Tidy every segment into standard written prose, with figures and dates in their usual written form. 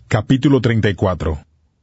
Capítulo 34.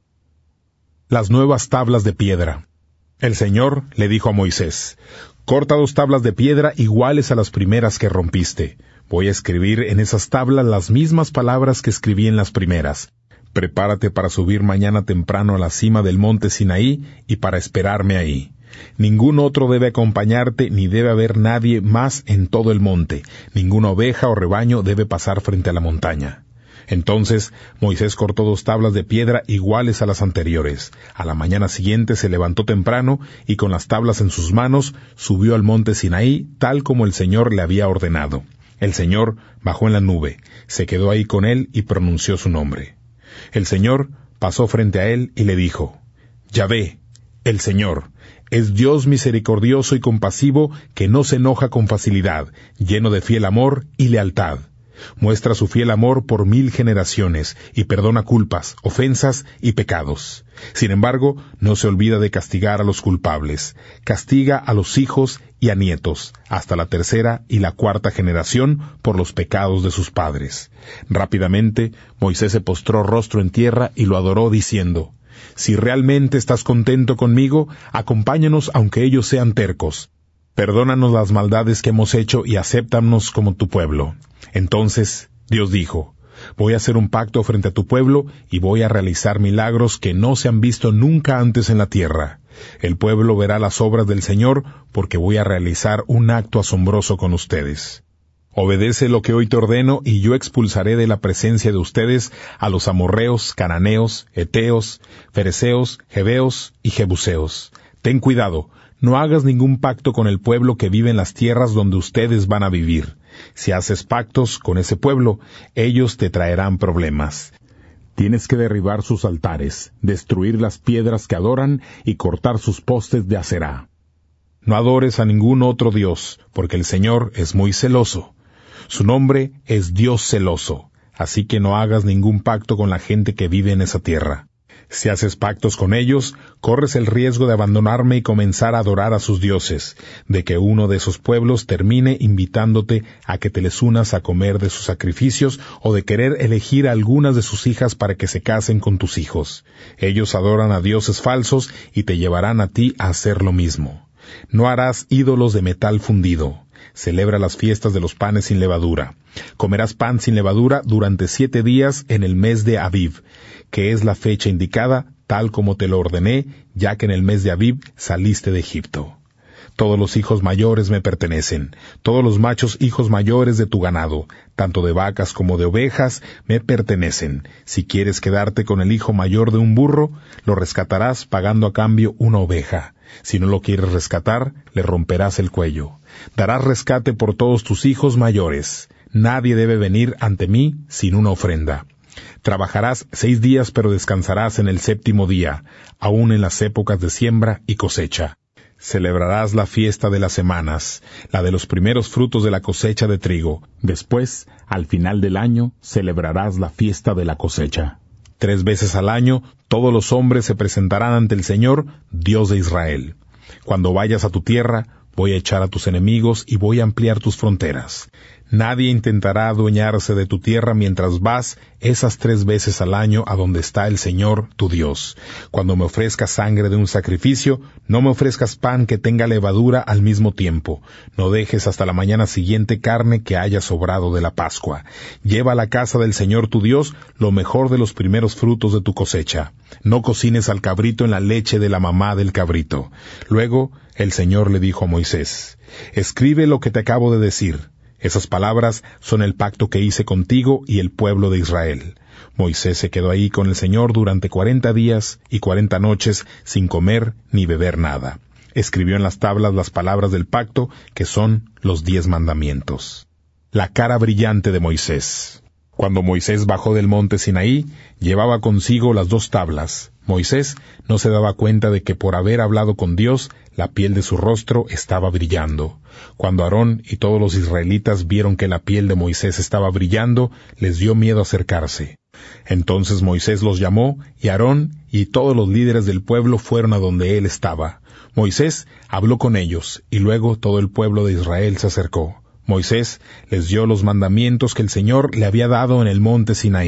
Las nuevas tablas de piedra. El Señor le dijo a Moisés: corta 2 tablas de piedra iguales a las primeras que rompiste. Voy a escribir en esas tablas las mismas palabras que escribí en las primeras. Prepárate para subir mañana temprano a la cima del monte Sinaí y para esperarme ahí. Ningún otro debe acompañarte, ni debe haber nadie más en todo el monte. Ninguna oveja o rebaño debe pasar frente a la montaña. Entonces Moisés cortó 2 tablas de piedra iguales a las anteriores. A la mañana siguiente se levantó temprano y con las tablas en sus manos subió al monte Sinaí, tal como el Señor le había ordenado. El Señor bajó en la nube, se quedó ahí con él y pronunció su nombre. El Señor pasó frente a él y le dijo: Yahvé, el Señor, es Dios misericordioso y compasivo, que no se enoja con facilidad, lleno de fiel amor y lealtad. Muestra su fiel amor por 1000 generaciones, y perdona culpas, ofensas y pecados. Sin embargo, no se olvida de castigar a los culpables. Castiga a los hijos y a nietos, hasta la 3ª y la 4ª generación, por los pecados de sus padres. Rápidamente, Moisés se postró rostro en tierra y lo adoró, diciendo: Si realmente estás contento conmigo, acompáñanos aunque ellos sean tercos. Perdónanos las maldades que hemos hecho y acéptanos como tu pueblo. Entonces Dios dijo: voy a hacer un pacto frente a tu pueblo y voy a realizar milagros que no se han visto nunca antes en la tierra. El pueblo verá las obras del Señor, porque voy a realizar un acto asombroso con ustedes. Obedece lo que hoy te ordeno, y yo expulsaré de la presencia de ustedes a los amorreos, cananeos, heteos, fereceos, jebeos y jebuseos. Ten cuidado, no hagas ningún pacto con el pueblo que vive en las tierras donde ustedes van a vivir. Si haces pactos con ese pueblo, ellos te traerán problemas. Tienes que derribar sus altares, destruir las piedras que adoran y cortar sus postes de Aserá. No adores a ningún otro Dios, porque el Señor es muy celoso. Su nombre es Dios celoso, así que no hagas ningún pacto con la gente que vive en esa tierra. Si haces pactos con ellos, corres el riesgo de abandonarme y comenzar a adorar a sus dioses, de que uno de esos pueblos termine invitándote a que te les unas a comer de sus sacrificios, o de querer elegir a algunas de sus hijas para que se casen con tus hijos. Ellos adoran a dioses falsos y te llevarán a ti a hacer lo mismo. No harás ídolos de metal fundido. Celebra las fiestas de los panes sin levadura. Comerás pan sin levadura durante 7 días en el mes de Abib, que es la fecha indicada, tal como te lo ordené, ya que en el mes de Abib saliste de Egipto. Todos los hijos mayores me pertenecen, todos los machos hijos mayores de tu ganado, tanto de vacas como de ovejas, me pertenecen. Si quieres quedarte con el hijo mayor de un burro, lo rescatarás pagando a cambio una oveja. Si no lo quieres rescatar, le romperás el cuello. Darás rescate por todos tus hijos mayores. Nadie debe venir ante mí sin una ofrenda. Trabajarás 6 días, pero descansarás en el 7º día, aun en las épocas de siembra y cosecha. Celebrarás la fiesta de las semanas, la de los primeros frutos de la cosecha de trigo. Después, al final del año, celebrarás la fiesta de la cosecha. 3 veces al año, todos los hombres se presentarán ante el Señor, Dios de Israel. Cuando vayas a tu tierra, voy a echar a tus enemigos y voy a ampliar tus fronteras. Nadie intentará adueñarse de tu tierra mientras vas esas 3 veces al año a donde está el Señor, tu Dios. Cuando me ofrezcas sangre de un sacrificio, no me ofrezcas pan que tenga levadura al mismo tiempo. No dejes hasta la mañana siguiente carne que haya sobrado de la Pascua. Lleva a la casa del Señor tu Dios lo mejor de los primeros frutos de tu cosecha. No cocines al cabrito en la leche de la mamá del cabrito. Luego el Señor le dijo a Moisés: escribe lo que te acabo de decir. Esas palabras son el pacto que hice contigo y el pueblo de Israel. Moisés se quedó ahí con el Señor durante 40 días y 40 noches sin comer ni beber nada. Escribió en las tablas las palabras del pacto, que son los 10 mandamientos. La cara brillante de Moisés. Cuando Moisés bajó del monte Sinaí, llevaba consigo las 2 tablas. Moisés no se daba cuenta de que por haber hablado con Dios, la piel de su rostro estaba brillando. Cuando Aarón y todos los israelitas vieron que la piel de Moisés estaba brillando, les dio miedo acercarse. Entonces Moisés los llamó, y Aarón y todos los líderes del pueblo fueron a donde él estaba. Moisés habló con ellos, y luego todo el pueblo de Israel se acercó. Moisés les dio los mandamientos que el Señor le había dado en el monte Sinaí.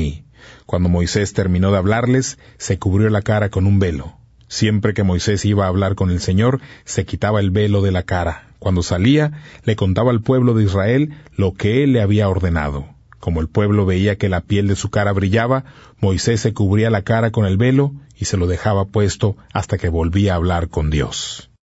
Cuando Moisés terminó de hablarles, se cubrió la cara con un velo. Siempre que Moisés iba a hablar con el Señor, se quitaba el velo de la cara. Cuando salía, le contaba al pueblo de Israel lo que él le había ordenado. Como el pueblo veía que la piel de su cara brillaba, Moisés se cubría la cara con el velo y se lo dejaba puesto hasta que volvía a hablar con Dios.